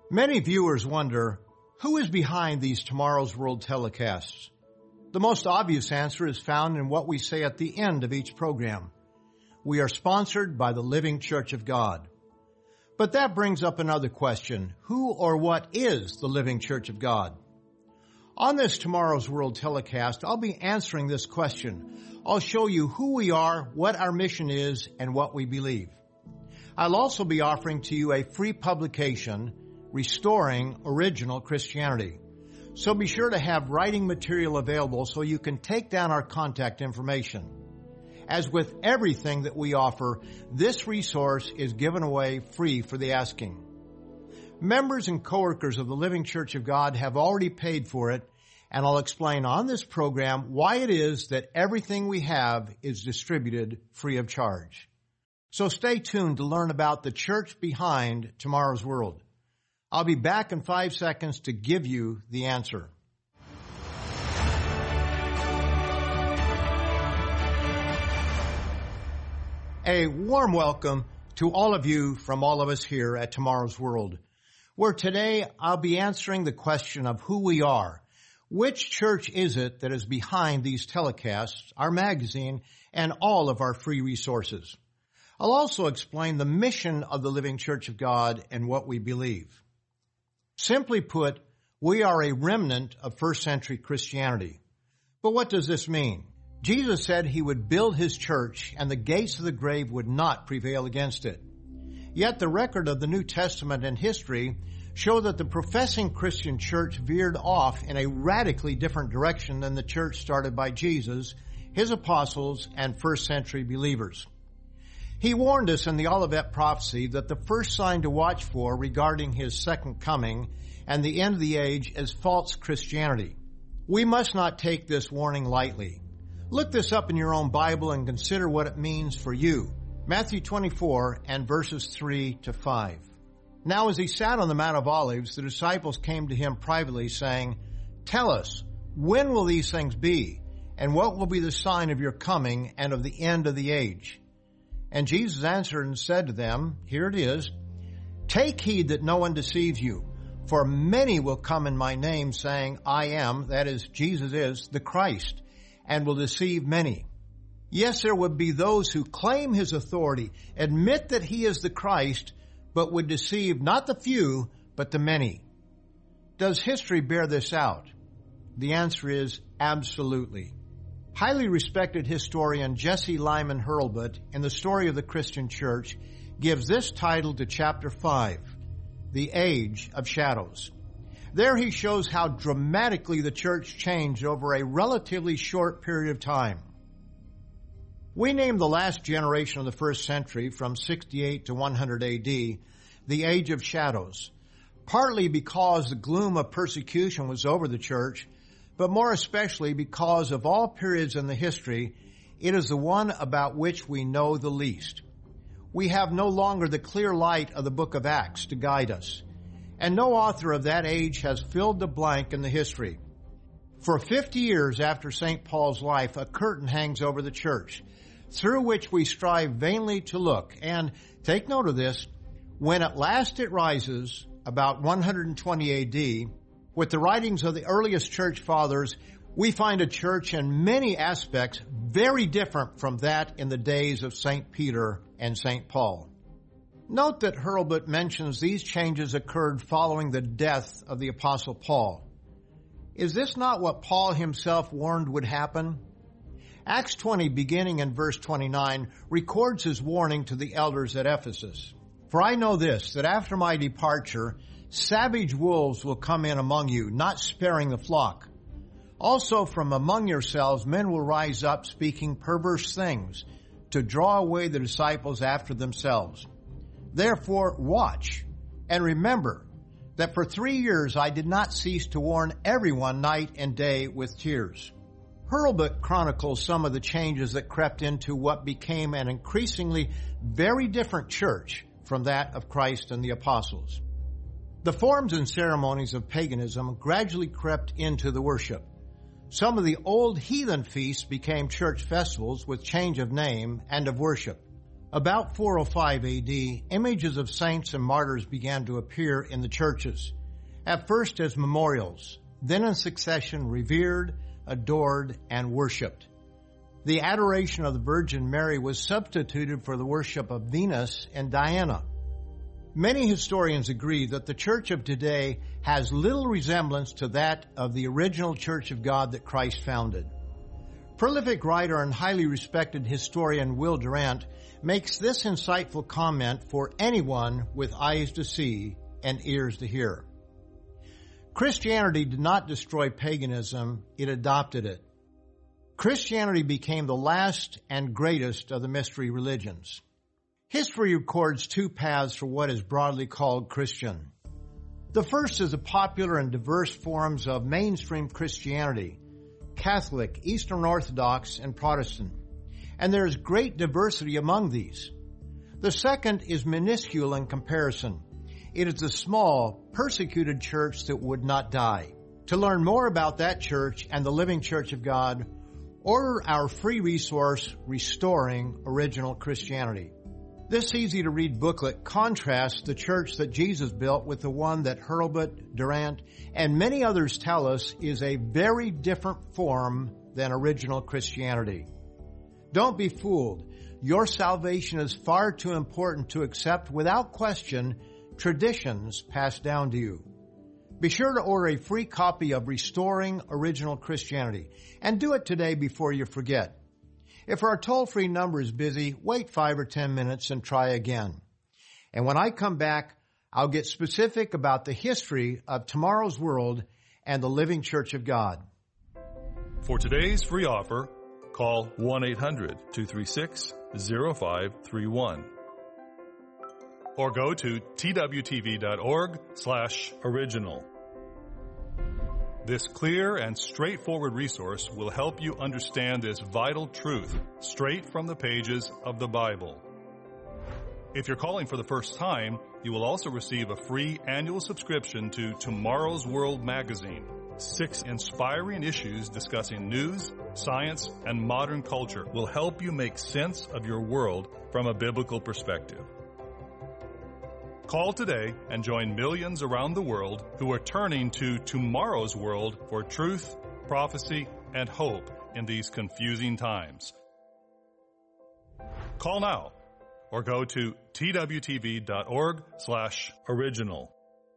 Many viewers wonder, who is behind these Tomorrow's World telecasts? The most obvious answer is found in what we say at the end of each program. We are sponsored by the Living Church of God. But that brings up another question. Who or what is the Living Church of God? On this Tomorrow's World telecast, I'll be answering this question. I'll show you who we are, what our mission is, and what we believe. I'll also be offering to you a free publication, Restoring Original Christianity. So be sure to have writing material available so you can take down our contact information. As with everything that we offer, this resource is given away free for the asking. Members and coworkers of the Living Church of God have already paid for it, and I'll explain on this program why it is that everything we have is distributed free of charge. So stay tuned to learn about the church behind Tomorrow's World. I'll be back in 5 seconds to give you the answer. A warm welcome to all of you from all of us here at Tomorrow's World, where today I'll be answering the question of who we are. Which church is it that is behind these telecasts, our magazine, and all of our free resources? I'll also explain the mission of the Living Church of God and what we believe. Simply put, we are a remnant of first century Christianity. But what does this mean? Jesus said he would build his church and the gates of the grave would not prevail against it. Yet the record of the New Testament and history show that the professing Christian church veered off in a radically different direction than the church started by Jesus, his apostles, and first century believers. He warned us in the Olivet prophecy that the first sign to watch for regarding his second coming and the end of the age is false Christianity. We must not take this warning lightly. Look this up in your own Bible and consider what it means for you. Matthew 24 and verses 3 to 5. Now as he sat on the Mount of Olives, the disciples came to him privately, saying, "Tell us, when will these things be? And what will be the sign of your coming and of the end of the age?" And Jesus answered and said to them, here it is, "Take heed that no one deceives you, for many will come in my name, saying, I am," that is, Jesus is, "the Christ, and will deceive many. Yes, there would be those who claim his authority, admit that he is the Christ, but would deceive not the few, but the many." Does history bear this out? The answer is absolutely. Highly respected historian Jesse Lyman Hurlbut, in the Story of the Christian Church, gives this title to chapter 5, The Age of Shadows. There he shows how dramatically the church changed over a relatively short period of time. We name the last generation of the first century, from 68 to 100 AD, the Age of Shadows, partly because the gloom of persecution was over the church, but more especially because of all periods in the history, it is the one about which we know the least. We have no longer the clear light of the book of Acts to guide us, and no author of that age has filled the blank in the history. For 50 years after St. Paul's life, a curtain hangs over the church, through which we strive vainly to look, and take note of this, when at last it rises, about 120 AD, with the writings of the earliest church fathers, we find a church in many aspects very different from that in the days of St. Peter and St. Paul. Note that Hurlbut mentions these changes occurred following the death of the Apostle Paul. Is this not what Paul himself warned would happen? Acts 20, beginning in verse 29, records his warning to the elders at Ephesus. "For I know this, that after my departure, savage wolves will come in among you, not sparing the flock. Also from among yourselves men will rise up speaking perverse things, to draw away the disciples after themselves. Therefore watch, and remember that for 3 years I did not cease to warn everyone night and day with tears." Hurlbut chronicles some of the changes that crept into what became an increasingly very different church from that of Christ and the apostles. The forms and ceremonies of paganism gradually crept into the worship. Some of the old heathen feasts became church festivals with change of name and of worship. About 405 AD, images of saints and martyrs began to appear in the churches, at first as memorials, then in succession revered, adored, and worshipped. The adoration of the Virgin Mary was substituted for the worship of Venus and Diana. Many historians agree that the church of today has little resemblance to that of the original Church of God that Christ founded. Prolific writer and highly respected historian Will Durant makes this insightful comment for anyone with eyes to see and ears to hear. Christianity did not destroy paganism, it adopted it. Christianity became the last and greatest of the mystery religions. History records two paths for what is broadly called Christian. The first is the popular and diverse forms of mainstream Christianity, Catholic, Eastern Orthodox, and Protestant, and there is great diversity among these. The second is minuscule in comparison. It is a small, persecuted church that would not die. To learn more about that church and the living Church of God, order our free resource, Restoring Original Christianity. This easy-to-read booklet contrasts the church that Jesus built with the one that Hurlbut, Durant, and many others tell us is a very different form than original Christianity. Don't be fooled. Your salvation is far too important to accept without question traditions passed down to you. Be sure to order a free copy of Restoring Original Christianity, and do it today before you forget. If our toll-free number is busy, wait 5 or 10 minutes and try again. And when I come back, I'll get specific about the history of tomorrow's world and the living Church of God. For today's free offer, call 1-800-236-0531 or go to twtv.org/original. This clear and straightforward resource will help you understand this vital truth straight from the pages of the Bible. If you're calling for the first time, you will also receive a free annual subscription to Tomorrow's World magazine. 6 inspiring issues discussing news, science, and modern culture will help you make sense of your world from a biblical perspective. Call today and join millions around the world who are turning to Tomorrow's World for truth, prophecy, and hope in these confusing times. Call now or go to twtv.org/original.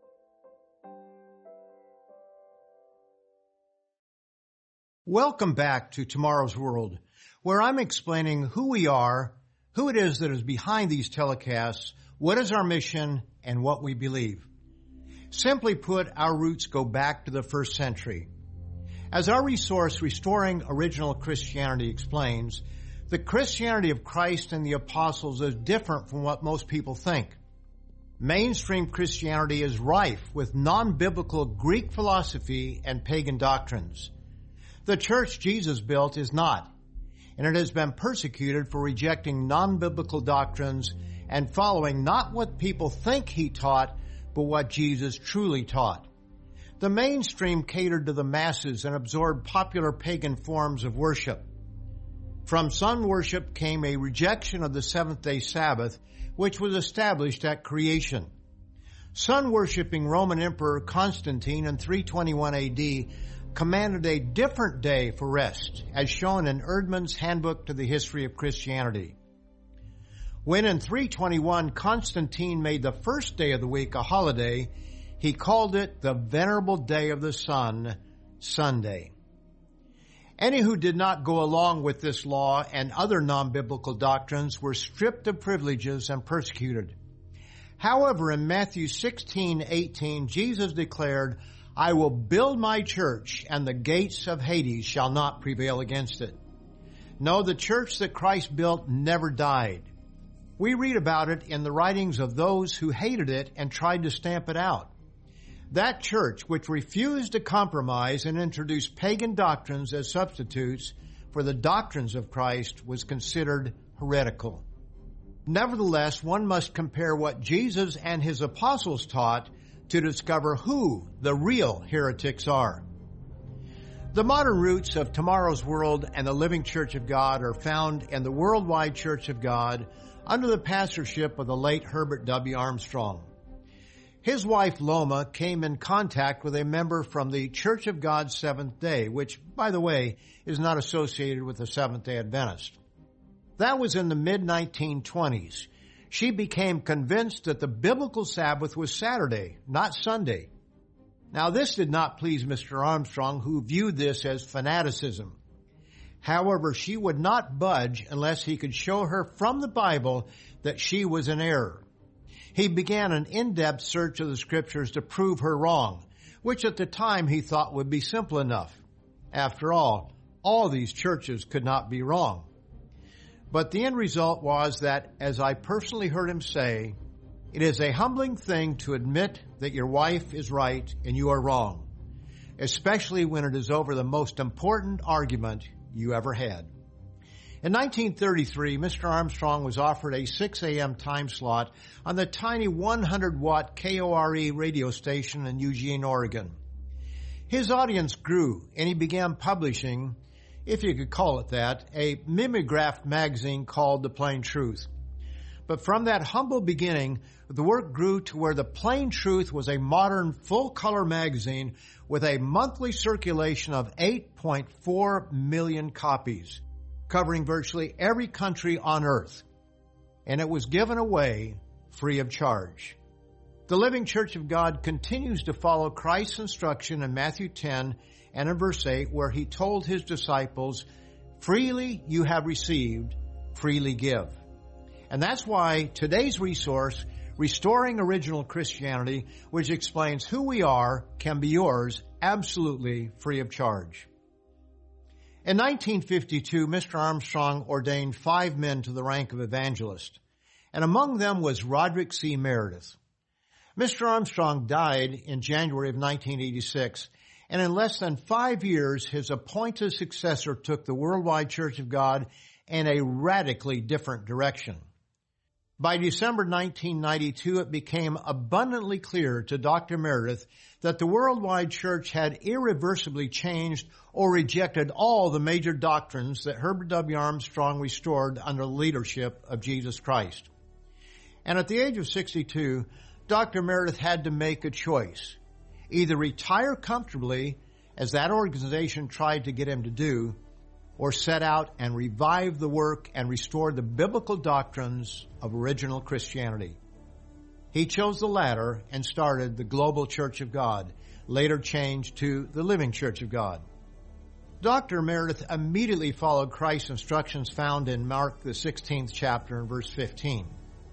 Welcome back to Tomorrow's World, where I'm explaining who we are, who it is that is behind these telecasts, what is our mission, and what we believe. Simply put, our roots go back to the first century. As our resource, Restoring Original Christianity, explains, the Christianity of Christ and the apostles is different from what most people think. Mainstream Christianity is rife with non-biblical Greek philosophy and pagan doctrines. The church Jesus built is not, and it has been persecuted for rejecting non-biblical doctrines and following not what people think he taught, but what Jesus truly taught. The mainstream catered to the masses and absorbed popular pagan forms of worship. From sun worship came a rejection of the seventh-day Sabbath, which was established at creation. Sun-worshipping Roman Emperor Constantine in 321 AD commanded a different day for rest, as shown in Erdman's Handbook to the History of Christianity. When in 321 Constantine made the first day of the week a holiday, he called it the Venerable Day of the Sun, Sunday. Any who did not go along with this law and other non-biblical doctrines were stripped of privileges and persecuted. However, in Matthew 16:18, Jesus declared, "I will build my church, and the gates of Hades shall not prevail against it." No, the church that Christ built never died. We read about it in the writings of those who hated it and tried to stamp it out. That church, which refused to compromise and introduce pagan doctrines as substitutes for the doctrines of Christ, was considered heretical. Nevertheless, one must compare what Jesus and his apostles taught to discover who the real heretics are. The modern roots of Tomorrow's World and the Living Church of God are found in the Worldwide Church of God, under the pastorship of the late Herbert W. Armstrong. His wife, Loma, came in contact with a member from the Church of God Seventh Day, which, by the way, is not associated with the Seventh-day Adventist. That was in the mid-1920s. She became convinced that the biblical Sabbath was Saturday, not Sunday. Now, this did not please Mr. Armstrong, who viewed this as fanaticism. However, she would not budge unless he could show her from the Bible that she was in error. He began an in-depth search of the Scriptures to prove her wrong, which at the time he thought would be simple enough. After all these churches could not be wrong. But the end result was that, as I personally heard him say, it is a humbling thing to admit that your wife is right and you are wrong, especially when it is over the most important argument you ever had. In 1933, Mr. Armstrong was offered a 6 a.m. time slot on the tiny 100-watt KORE radio station in Eugene, Oregon. His audience grew, and he began publishing, if you could call it that, a mimeographed magazine called The Plain Truth. But from that humble beginning, the work grew to where The Plain Truth was a modern full-color magazine with a monthly circulation of 8.4 million copies, covering virtually every country on earth, and it was given away free of charge. The Living Church of God continues to follow Christ's instruction in Matthew 10 and in verse 8, where he told his disciples, "Freely you have received, freely give." And that's why today's resource, Restoring Original Christianity, which explains who we are, can be yours absolutely free of charge. In 1952, Mr. Armstrong ordained 5 men to the rank of evangelist, and among them was Roderick C. Meredith. Mr. Armstrong died in January of 1986, and in less than 5 years, his appointed successor took the Worldwide Church of God in a radically different direction. By December 1992, it became abundantly clear to Dr. Meredith that the Worldwide Church had irreversibly changed or rejected all the major doctrines that Herbert W. Armstrong restored under the leadership of Jesus Christ. And at the age of 62, Dr. Meredith had to make a choice. Either retire comfortably, as that organization tried to get him to do, or set out and revive the work and restore the biblical doctrines of original Christianity. He chose the latter and started the Global Church of God, later changed to the Living Church of God. Dr. Meredith immediately followed Christ's instructions found in Mark the 16th chapter and verse 15.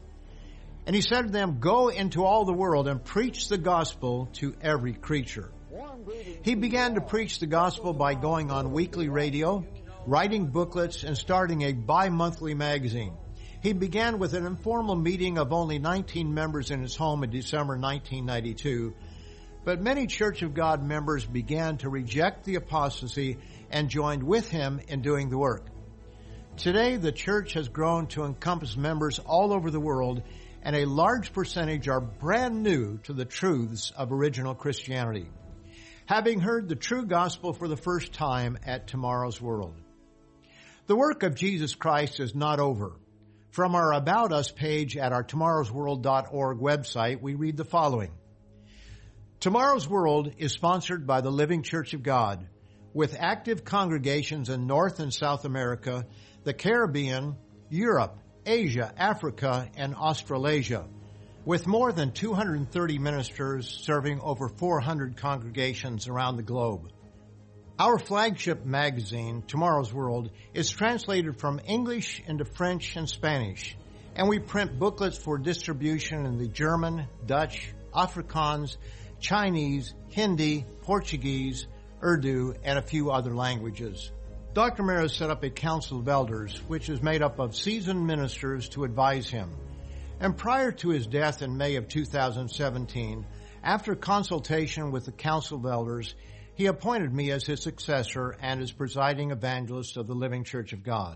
And he said to them, "Go into all the world and preach the gospel to every creature." He began to preach the gospel by going on weekly radio, writing booklets, and starting a bi-monthly magazine. He began with an informal meeting of only 19 members in his home in December 1992, but many Church of God members began to reject the apostasy and joined with him in doing the work. Today, the church has grown to encompass members all over the world, and a large percentage are brand new to the truths of original Christianity, having heard the true gospel for the first time at Tomorrow's World. The work of Jesus Christ is not over. From our About Us page at our tomorrowsworld.org website, we read the following. Tomorrow's World is sponsored by the Living Church of God, with active congregations in North and South America, the Caribbean, Europe, Asia, Africa, and Australasia, with more than 230 ministers serving over 400 congregations around the globe. Our flagship magazine, Tomorrow's World, is translated from English into French and Spanish, and we print booklets for distribution in the German, Dutch, Afrikaans, Chinese, Hindi, Portuguese, Urdu, and a few other languages. Dr. Meredith set up a council of elders, which is made up of seasoned ministers to advise him. And prior to his death in May of 2017, after consultation with the council of elders, he appointed me as his successor and as presiding evangelist of the Living Church of God.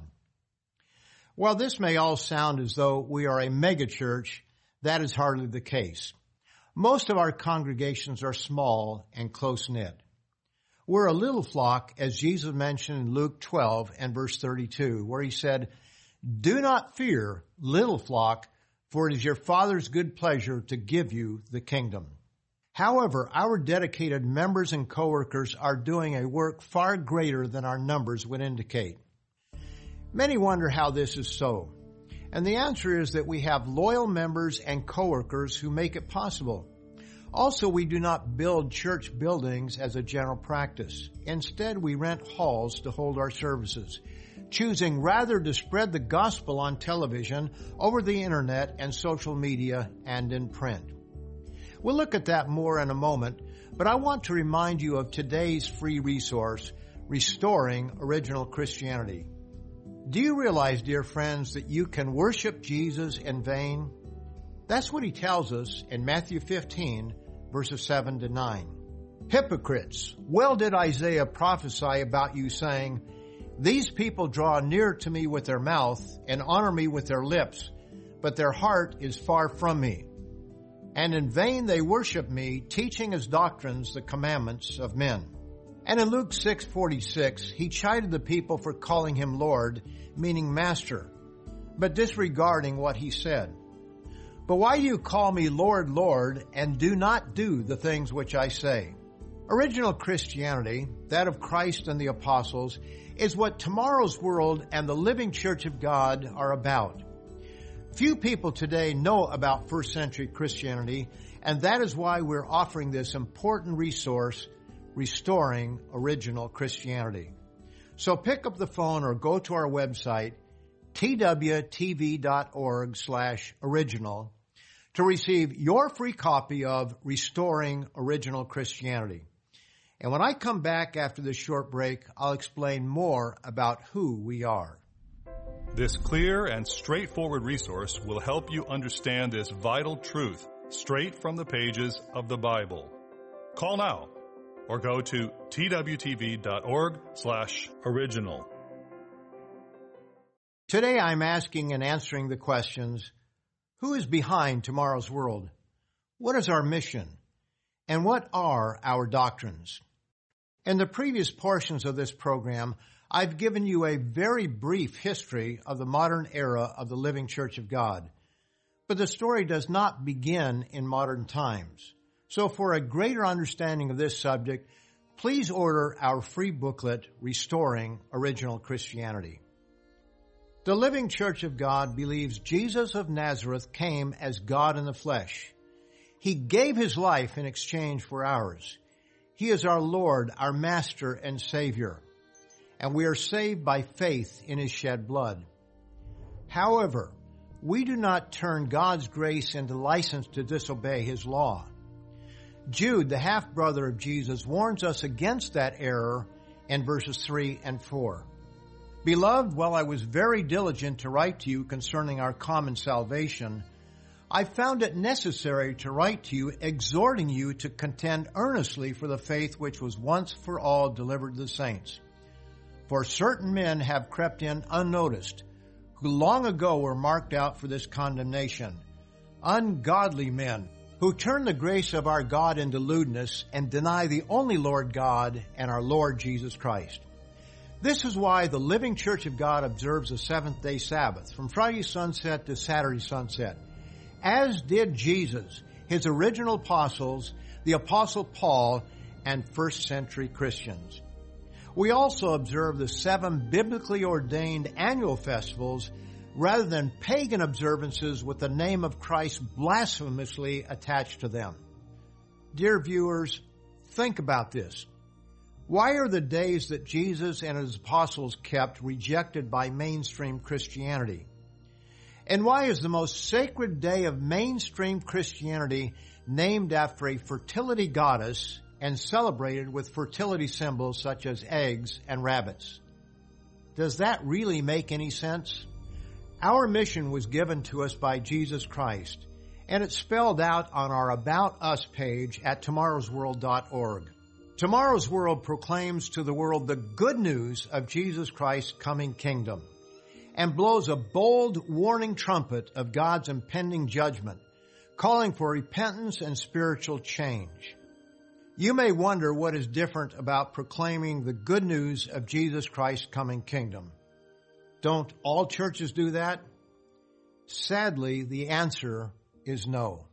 While this may all sound as though we are a megachurch, that is hardly the case. Most of our congregations are small and close-knit. We're a little flock, as Jesus mentioned in Luke 12 and verse 32, where he said, Do not fear, little flock, for it is your Father's good pleasure to give you the kingdom. However, our dedicated members and coworkers are doing a work far greater than our numbers would indicate. Many wonder how this is so, and the answer is that we have loyal members and coworkers who make it possible. Also, we do not build church buildings as a general practice. Instead, we rent halls to hold our services, choosing rather to spread the gospel on television, over the internet and social media, and in print. We'll look at that more in a moment, but I want to remind you of today's free resource, Restoring Original Christianity. Do you realize, dear friends, that you can worship Jesus in vain? That's what he tells us in Matthew 15, verses 7 to 9. Hypocrites, well did Isaiah prophesy about you, saying, These people draw near to me with their mouth and honor me with their lips, but their heart is far from me. And in vain they worship me, teaching as doctrines the commandments of men. And in Luke 6:46, he chided the people for calling him Lord, meaning Master, but disregarding what he said. But why do you call me Lord, Lord, and do not do the things which I say? Original Christianity, that of Christ and the apostles, is what Tomorrow's World and the Living Church of God are about. Few people today know about first century Christianity, and that is why we're offering this important resource, Restoring Original Christianity. So pick up the phone or go to our website, twtv.org/original, to receive your free copy of Restoring Original Christianity. And when I come back after this short break, I'll explain more about who we are. This clear and straightforward resource will help you understand this vital truth straight from the pages of the Bible. Call now or go to twtv.org/original. Today I'm asking and answering the questions, who is behind Tomorrow's World? What is our mission? And what are our doctrines? In the previous portions of this program, I've given you a very brief history of the modern era of the Living Church of God. But the story does not begin in modern times. So for a greater understanding of this subject, please order our free booklet, Restoring Original Christianity. The Living Church of God believes Jesus of Nazareth came as God in the flesh. He gave his life in exchange for ours. He is our Lord, our Master and Savior, and we are saved by faith in his shed blood. However, we do not turn God's grace into license to disobey his law. Jude, the half-brother of Jesus, warns us against that error in verses 3 and 4. Beloved, while I was very diligent to write to you concerning our common salvation, I found it necessary to write to you, exhorting you to contend earnestly for the faith which was once for all delivered to the saints. For certain men have crept in unnoticed, who long ago were marked out for this condemnation, ungodly men, who turn the grace of our God into lewdness and deny the only Lord God and our Lord Jesus Christ. This is why the Living Church of God observes a seventh-day Sabbath, from Friday sunset to Saturday sunset, as did Jesus, his original apostles, the Apostle Paul, and first-century Christians. We also observe the 7 biblically ordained annual festivals rather than pagan observances with the name of Christ blasphemously attached to them. Dear viewers, think about this. Why are the days that Jesus and his apostles kept rejected by mainstream Christianity? And why is the most sacred day of mainstream Christianity named after a fertility goddess and celebrated with fertility symbols such as eggs and rabbits? Does that really make any sense? Our mission was given to us by Jesus Christ, and it's spelled out on our About Us page at tomorrowsworld.org. Tomorrow's World proclaims to the world the good news of Jesus Christ's coming kingdom and blows a bold warning trumpet of God's impending judgment, calling for repentance and spiritual change. You may wonder what is different about proclaiming the good news of Jesus Christ's coming kingdom. Don't all churches do that? Sadly, the answer is no.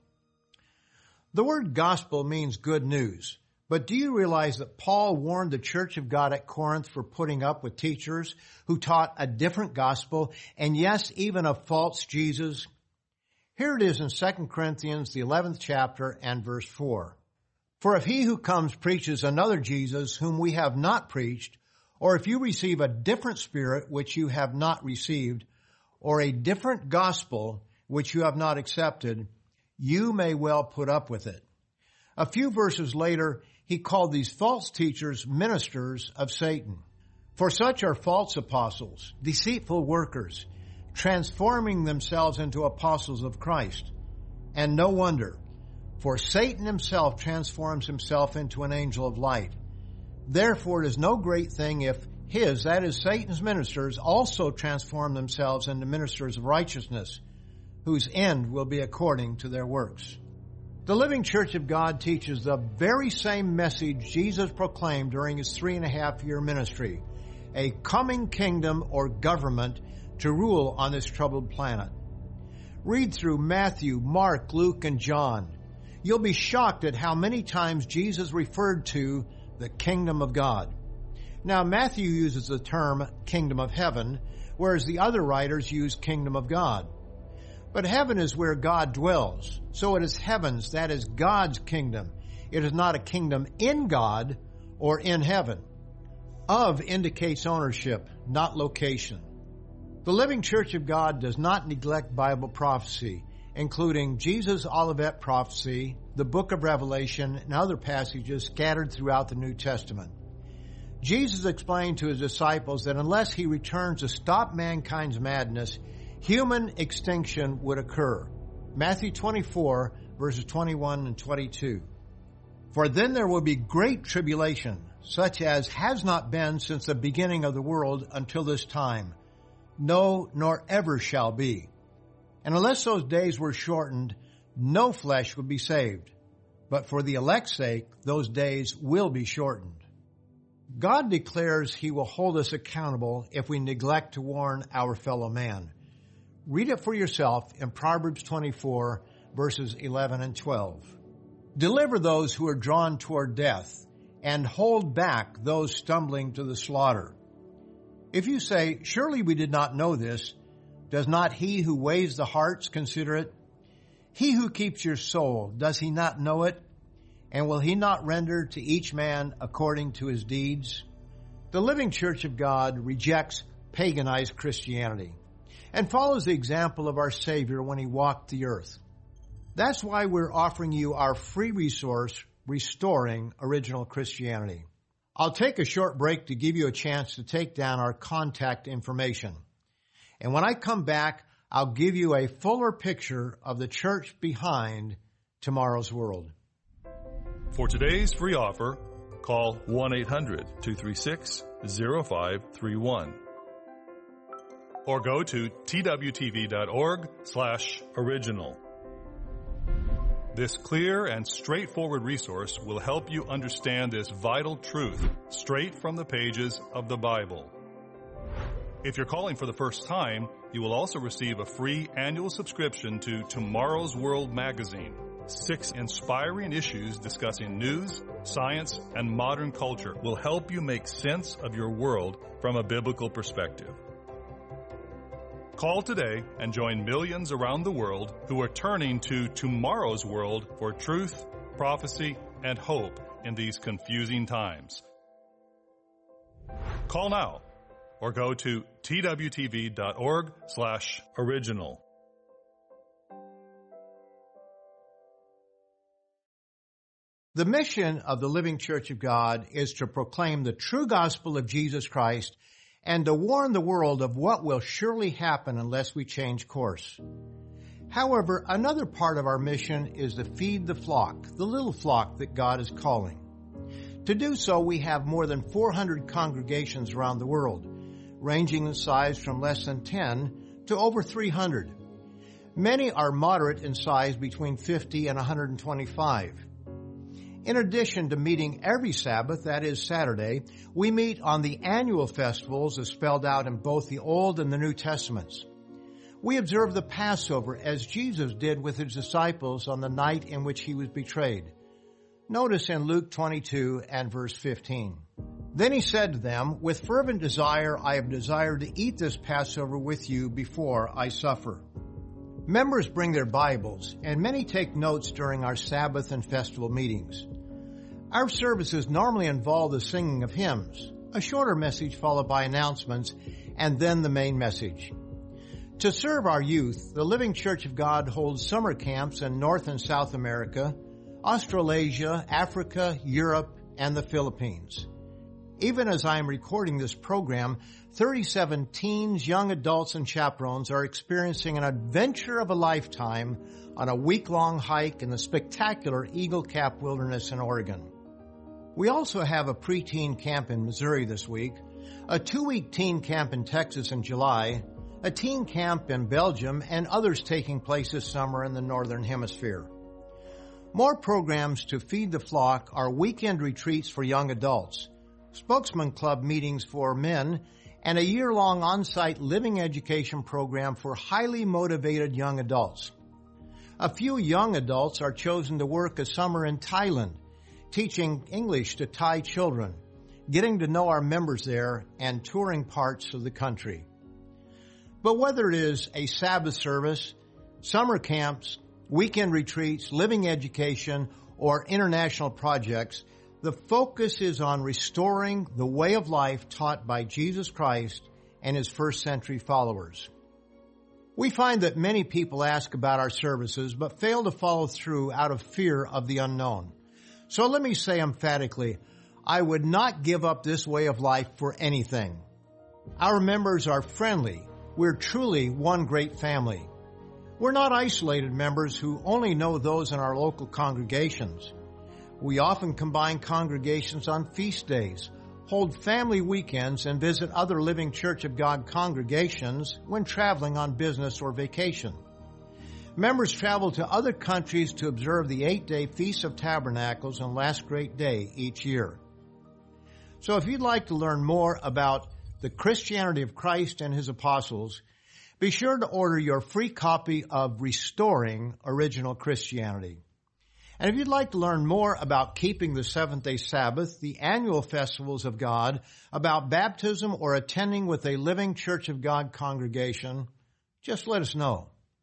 The word gospel means good news. But do you realize that Paul warned the church of God at Corinth for putting up with teachers who taught a different gospel, and yes, even a false Jesus? Here it is in 2 Corinthians, the 11th chapter and verse 4. For if he who comes preaches another Jesus whom we have not preached, or if you receive a different spirit which you have not received, or a different gospel which you have not accepted, you may well put up with it. A few verses later, he called these false teachers ministers of Satan. For such are false apostles, deceitful workers, transforming themselves into apostles of Christ. And no wonder, for Satan himself transforms himself into an angel of light. Therefore, it is no great thing if his, that is Satan's ministers, also transform themselves into ministers of righteousness, whose end will be according to their works. The Living Church of God teaches the very same message Jesus proclaimed during his 3.5-year ministry, a coming kingdom or government to rule on this troubled planet. Read through Matthew, Mark, Luke, and John. You'll be shocked at how many times Jesus referred to the kingdom of God. Now, Matthew uses the term kingdom of heaven, whereas the other writers use kingdom of God. But heaven is where God dwells. So it is heaven's, that is God's kingdom. It is not a kingdom in God or in heaven. Of indicates ownership, not location. The Living Church of God does not neglect Bible prophecy, including Jesus' Olivet prophecy, the book of Revelation, and other passages scattered throughout the New Testament. Jesus explained to his disciples that unless he returns to stop mankind's madness, human extinction would occur. Matthew 24, verses 21 and 22. For then there will be great tribulation, such as has not been since the beginning of the world until this time. No, nor ever shall be. And unless those days were shortened, no flesh would be saved. But for the elect's sake, those days will be shortened. God declares he will hold us accountable if we neglect to warn our fellow man. Read it for yourself in Proverbs 24, verses 11 and 12. Deliver those who are drawn toward death, and hold back those stumbling to the slaughter. If you say, surely we did not know this, does not he who weighs the hearts consider it? He who keeps your soul, does he not know it? And will he not render to each man according to his deeds? The Living Church of God rejects paganized Christianity and follows the example of our Savior when he walked the earth. That's why we're offering you our free resource, Restoring Original Christianity. I'll take a short break to give you a chance to take down our contact information. And when I come back, I'll give you a fuller picture of the church behind tomorrow's world. For today's free offer, call 1-800-236-0531 or go to twtv.org/original. This clear and straightforward resource will help you understand this vital truth straight from the pages of the Bible. If you're calling for the first time, you will also receive a free annual subscription to Tomorrow's World magazine. 6 inspiring issues discussing news, science, and modern culture will help you make sense of your world from a biblical perspective. Call today and join millions around the world who are turning to Tomorrow's World for truth, prophecy, and hope in these confusing times. Call now or go to twtv.org/original. The mission of the Living Church of God is to proclaim the true gospel of Jesus Christ and to warn the world of what will surely happen unless we change course. However, another part of our mission is to feed the flock, the little flock that God is calling. To do so, we have more than 400 congregations around the world, ranging in size from less than 10 to over 300. Many are moderate in size between 50 and 125. In addition to meeting every Sabbath, that is Saturday, we meet on the annual festivals as spelled out in both the Old and the New Testaments. We observe the Passover as Jesus did with his disciples on the night in which he was betrayed. Notice in Luke 22 and verse 15. Then he said to them, "With fervent desire I have desired to eat this Passover with you before I suffer." Members bring their Bibles, and many take notes during our Sabbath and festival meetings. Our services normally involve the singing of hymns, a shorter message followed by announcements, and then the main message. To serve our youth, the Living Church of God holds summer camps in North and South America, Australasia, Africa, Europe, and the Philippines. Even as I am recording this program, 37 teens, young adults, and chaperones are experiencing an adventure of a lifetime on a week-long hike in the spectacular Eagle Cap Wilderness in Oregon. We also have a preteen camp in Missouri this week, a 2-week teen camp in Texas in July, a teen camp in Belgium, and others taking place this summer in the Northern Hemisphere. More programs to feed the flock are weekend retreats for young adults, Spokesman Club meetings for men, and a year-long on-site living education program for highly motivated young adults. A few young adults are chosen to work a summer in Thailand, teaching English to Thai children, getting to know our members there, and touring parts of the country. But whether it is a Sabbath service, summer camps, weekend retreats, living education, or international projects, the focus is on restoring the way of life taught by Jesus Christ and his first-century followers. We find that many people ask about our services but fail to follow through out of fear of the unknown. So let me say emphatically, I would not give up this way of life for anything. Our members are friendly. We're truly one great family. We're not isolated members who only know those in our local congregations. We often combine congregations on feast days, hold family weekends, and visit other Living Church of God congregations when traveling on business or vacation. Members travel to other countries to observe the 8-day Feast of Tabernacles and Last Great Day each year. So if you'd like to learn more about the Christianity of Christ and his apostles, be sure to order your free copy of Restoring Original Christianity. And if you'd like to learn more about keeping the Seventh-day Sabbath, the annual festivals of God, about baptism, or attending with a Living Church of God congregation, just let us know.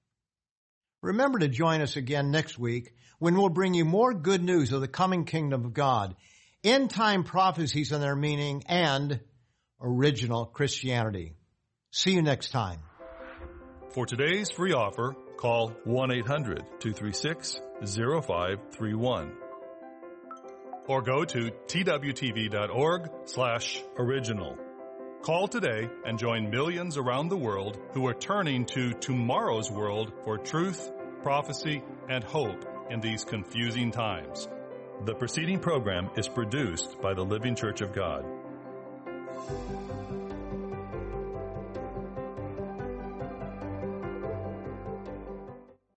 Remember to join us again next week when we'll bring you more good news of the coming kingdom of God, end-time prophecies and their meaning, and original Christianity. See you next time. For today's free offer, call 1-800-236-0531 or go to twtv.org/original. Call today and join millions around the world who are turning to tomorrow's world for truth, prophecy, and hope in these confusing times. The preceding program is produced by the Living Church of God.